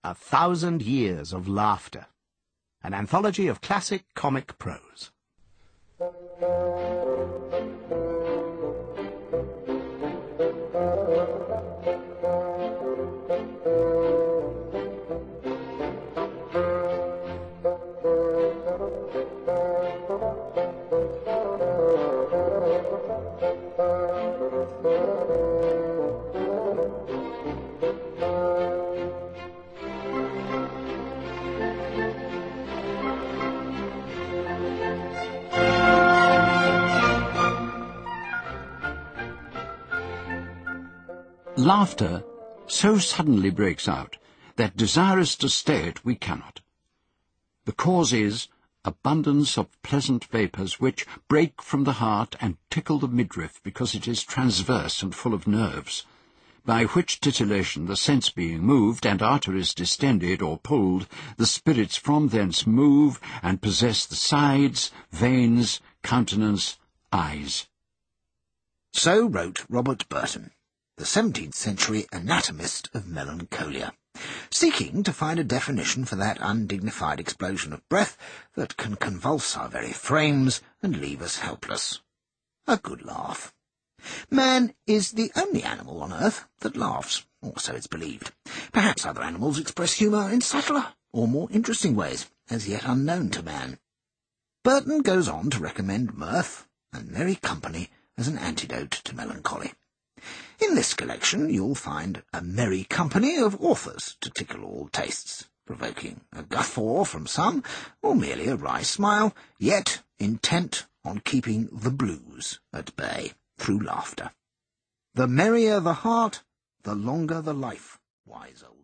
1,000 Years of Laughter, an anthology of classic comic prose. Laughter so suddenly breaks out that, desirous to stay it, we cannot. The cause is abundance of pleasant vapours which break from the heart and tickle the midriff, because it is transverse and full of nerves, by which titillation, the sense being moved, and arteries distended or pulled, the spirits from thence move and possess the sides, veins, countenance, eyes. So wrote Robert Burton, the 17th century anatomist of melancholia, seeking to find a definition for that undignified explosion of breath that can convulse our very frames and leave us helpless. A good laugh. Man is the only animal on earth that laughs, or so it's believed. Perhaps other animals express humour in subtler or more interesting ways, as yet unknown to man. Burton goes on to recommend mirth and merry company as an antidote to melancholy. In this collection you'll find a merry company of authors to tickle all tastes, provoking a guffaw from some, or merely a wry smile, yet intent on keeping the blues at bay through laughter. The merrier the heart, the longer the life, wise old